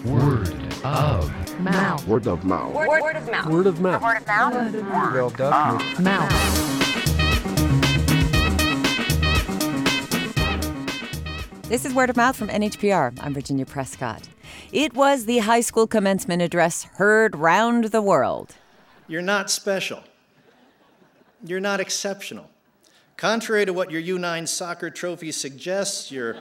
Word of mouth. Word of mouth. Word of mouth. Word of mouth. Word of mouth. Word of Mouth. This is Word of Mouth from NHPR. I'm Virginia Prescott. It was the high school commencement address heard round the world. You're not special. You're not exceptional. Contrary to what your U9 soccer trophy suggests, your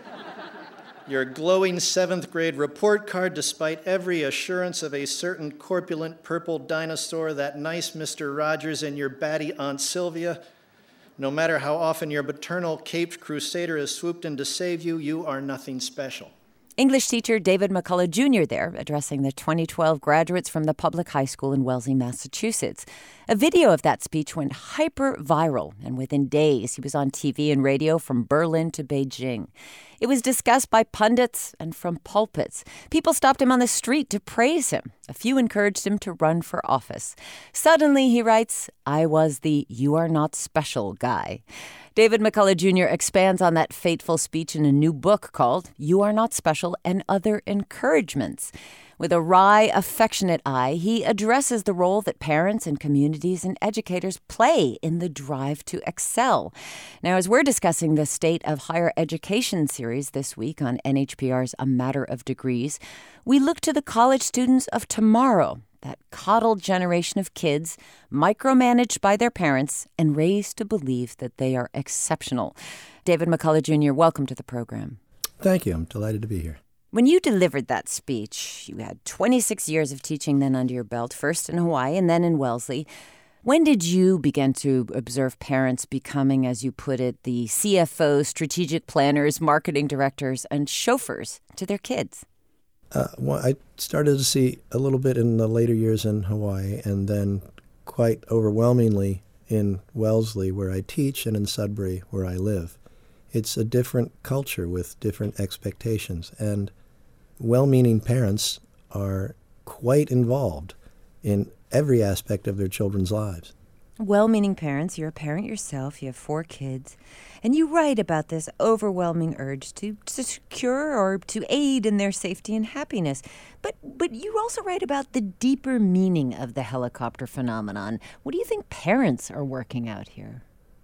glowing 7th grade report card, despite every assurance of a certain corpulent purple dinosaur, that nice Mr. Rogers, and your batty Aunt Sylvia, no matter how often your paternal caped crusader has swooped in to save you, you are nothing special. English teacher David McCullough Jr. there, addressing the 2012 graduates from the public high school in Wellesley, Massachusetts. A video of that speech went hyper-viral, and within days he was on TV and radio from Berlin to Beijing. It was discussed by pundits and from pulpits. People stopped him on the street to praise him. A few encouraged him to run for office. Suddenly, he writes, I was the "you are not special" guy. David McCullough Jr. expands on that fateful speech in a new book called You Are Not Special and Other Encouragements. With a wry, affectionate eye, he addresses the role that parents and communities and educators play in the drive to excel. Now, as we're discussing the State of Higher Education series this week on NHPR's A Matter of Degrees, we look to the college students of tomorrow, that coddled generation of kids micromanaged by their parents and raised to believe that they are exceptional. David McCullough Jr., welcome to the program. Thank you. I'm delighted to be here. When you delivered that speech, you had 26 years of teaching then under your belt, first in Hawaii and then in Wellesley. When did you begin to observe parents becoming, as you put it, the CFOs, strategic planners, marketing directors, and chauffeurs to their kids? Well, I started to see a little bit in the later years in Hawaii, and then quite overwhelmingly in Wellesley, where I teach, and in Sudbury, where I live. It's a different culture with different expectations, and well-meaning parents are quite involved in every aspect of their children's lives. Well-meaning parents, you're a parent yourself, you have 4 kids, and you write about this overwhelming urge to secure or to aid in their safety and happiness. But you also write about the deeper meaning of the helicopter phenomenon. What do you think parents are working out here?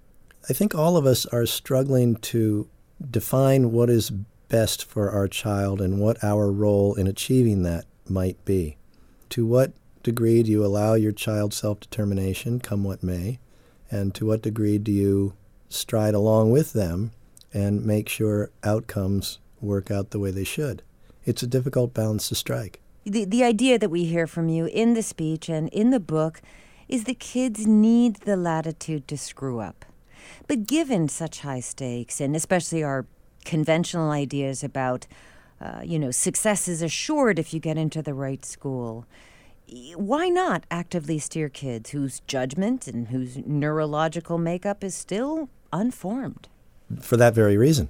I think all of us are struggling to define what is best for our child and what our role in achieving that might be. To what degree do you allow your child's self-determination, come what may, and to what degree do you stride along with them and make sure outcomes work out the way they should? It's a difficult balance to strike. The idea that we hear from you in the speech and in the book is that kids need the latitude to screw up. But given such high stakes, and especially our conventional ideas about, success is assured if you get into the right school, why not actively steer kids whose judgment and whose neurological makeup is still unformed? For that very reason.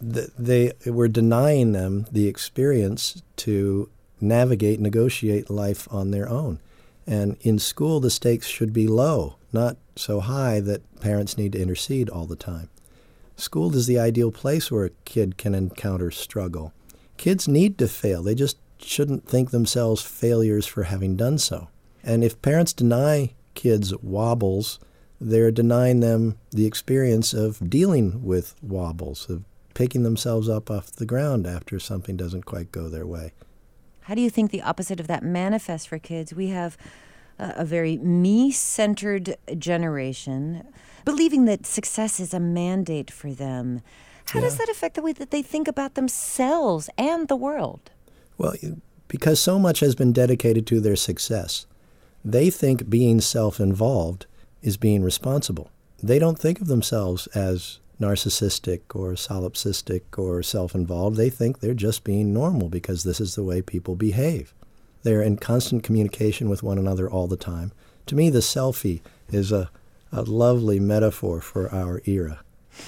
We're denying them the experience to navigate, negotiate life on their own. And in school, the stakes should be low, not so high that parents need to intercede all the time. School is the ideal place where a kid can encounter struggle. Kids need to fail. They just shouldn't think themselves failures for having done so. And if parents deny kids wobbles, they're denying them the experience of dealing with wobbles, of picking themselves up off the ground after something doesn't quite go their way. How do you think the opposite of that manifests for kids? We have a very me-centered generation, believing that success is a mandate for them. How does that affect the way that they think about themselves and the world? Well, because so much has been dedicated to their success, they think being self-involved is being responsible. They don't think of themselves as narcissistic or solipsistic or self-involved. They think they're just being normal because this is the way people behave. They're in constant communication with one another all the time. To me, the selfie is a lovely metaphor for our era.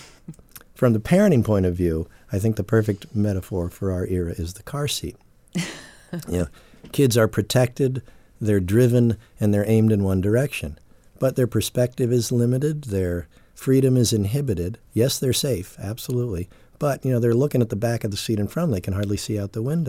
From the parenting point of view, I think the perfect metaphor for our era is the car seat. Kids are protected, they're driven, and they're aimed in one direction. But their perspective is limited, their freedom is inhibited. Yes, they're safe, absolutely. But, they're looking at the back of the seat in front, they can hardly see out the window.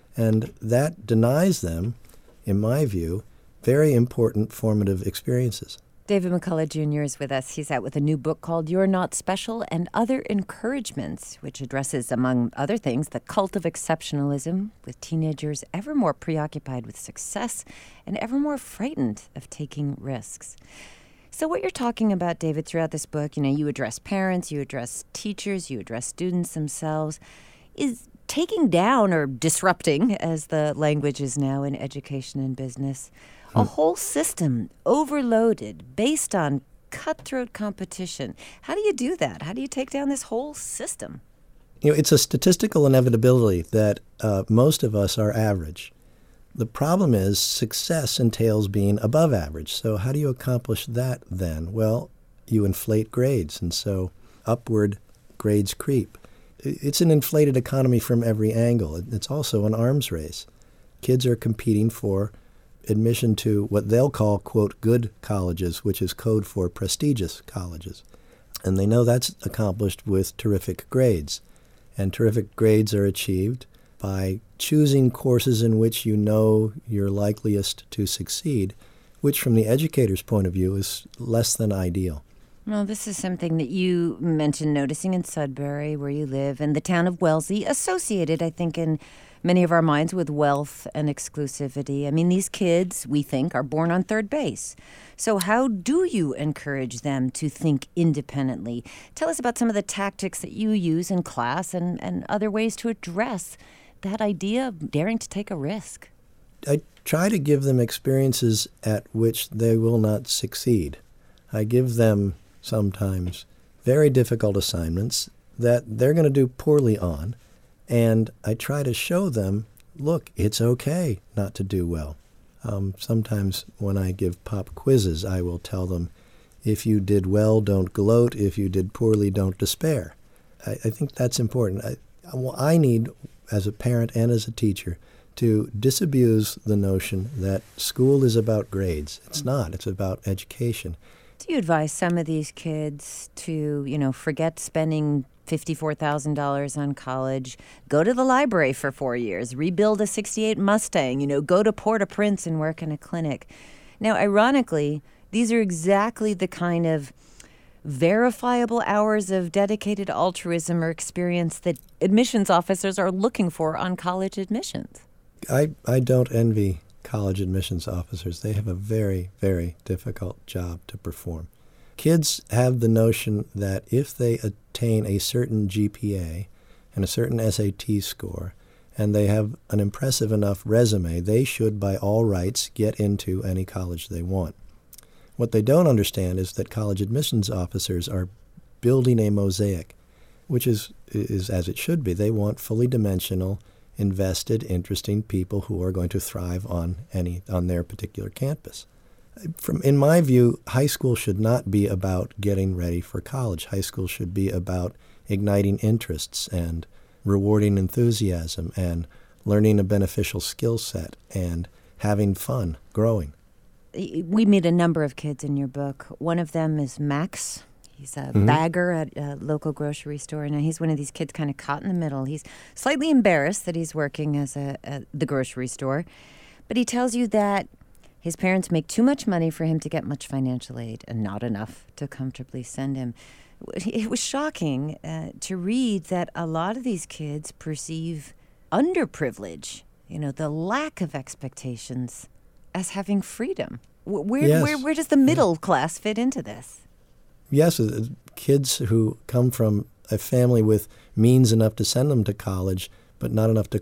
And that denies them, in my view, very important formative experiences. David McCullough Jr. is with us. He's out with a new book called You're Not Special and Other Encouragements, which addresses, among other things, the cult of exceptionalism, with teenagers ever more preoccupied with success and ever more frightened of taking risks. So what you're talking about, David, throughout this book, you address parents, you address teachers, you address students themselves, is taking down or disrupting, as the language is now in education and business, a whole system overloaded based on cutthroat competition. How do you do that? How do you take down this whole system? It's a statistical inevitability that most of us are average. The problem is success entails being above average. So how do you accomplish that then? Well, you inflate grades, and so upward grades creep. It's an inflated economy from every angle. It's also an arms race. Kids are competing for admission to what they'll call, quote, good colleges, which is code for prestigious colleges. And they know that's accomplished with terrific grades. And terrific grades are achieved by choosing courses in which you know you're likeliest to succeed, which from the educator's point of view is less than ideal. Well, this is something that you mentioned noticing in Sudbury, where you live, and the town of Wellesley, associated, I think, in many of our minds with wealth and exclusivity. I mean, these kids, we think, are born on third base. So how do you encourage them to think independently? Tell us about some of the tactics that you use in class and other ways to address that idea of daring to take a risk. I try to give them experiences at which they will not succeed. I give them sometimes very difficult assignments that they're going to do poorly on, and I try to show them, look, it's okay not to do well. Sometimes when I give pop quizzes, I will tell them, if you did well, don't gloat. If you did poorly, don't despair. I think that's important. I need, as a parent and as a teacher, to disabuse the notion that school is about grades. It's not. It's about education. Do you advise some of these kids to, forget spending $54,000 on college, go to the library for 4 years, rebuild a 68 Mustang, go to Port-au-Prince and work in a clinic? Now, ironically, these are exactly the kind of verifiable hours of dedicated altruism or experience that admissions officers are looking for on college admissions. I don't envy college admissions officers. They have a very, very difficult job to perform. Kids have the notion that if they attain a certain GPA and a certain SAT score, and they have an impressive enough resume, they should by all rights get into any college they want. What they don't understand is that college admissions officers are building a mosaic, which is as it should be. They want fully dimensional, invested, interesting people who are going to thrive on their particular campus. In my view, high school should not be about getting ready for college. High school should be about igniting interests and rewarding enthusiasm and learning a beneficial skill set and having fun, growing. We meet a number of kids in your book. One of them is Max. He's a bagger at a local grocery store. Now, he's one of these kids kind of caught in the middle. He's slightly embarrassed that he's working at the grocery store. But he tells you that his parents make too much money for him to get much financial aid and not enough to comfortably send him. It was shocking to read that a lot of these kids perceive underprivilege, the lack of expectations, as having freedom. Where does the middle class fit into this? Yes, kids who come from a family with means enough to send them to college, but not enough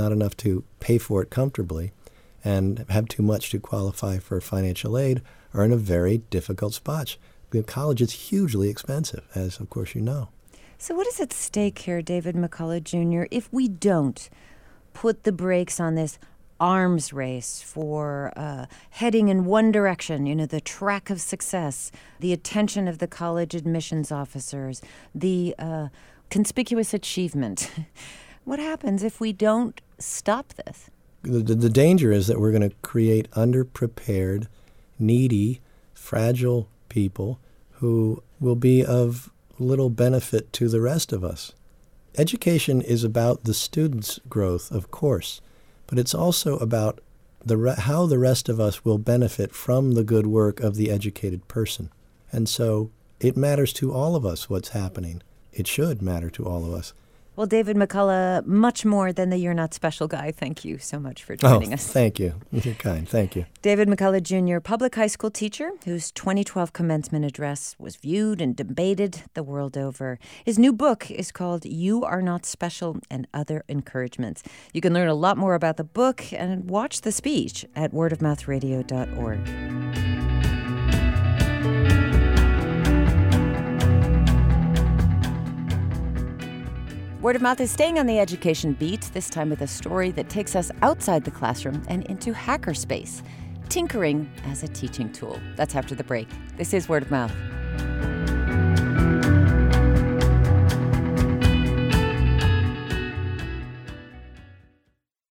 to pay for it comfortably, and have too much to qualify for financial aid, are in a very difficult spot. College is hugely expensive, as of course you know. So what is at stake here, David McCullough Jr., if we don't put the brakes on this arms race for heading in one direction, the track of success, the attention of the college admissions officers, the conspicuous achievement? What happens if we don't stop this? The danger is that we're going to create underprepared, needy, fragile people who will be of little benefit to the rest of us. Education is about the student's growth, of course, but it's also about how the rest of us will benefit from the good work of the educated person. And so it matters to all of us what's happening. It should matter to all of us. Well, David McCullough, much more than the You're Not Special guy. Thank you so much for joining us. Thank you. You're kind. Thank you. David McCullough Jr., public high school teacher whose 2012 commencement address was viewed and debated the world over. His new book is called You Are Not Special and Other Encouragements. You can learn a lot more about the book and watch the speech at wordofmouthradio.org. Word of Mouth is staying on the education beat, this time with a story that takes us outside the classroom and into hackerspace, tinkering as a teaching tool. That's after the break. This is Word of Mouth.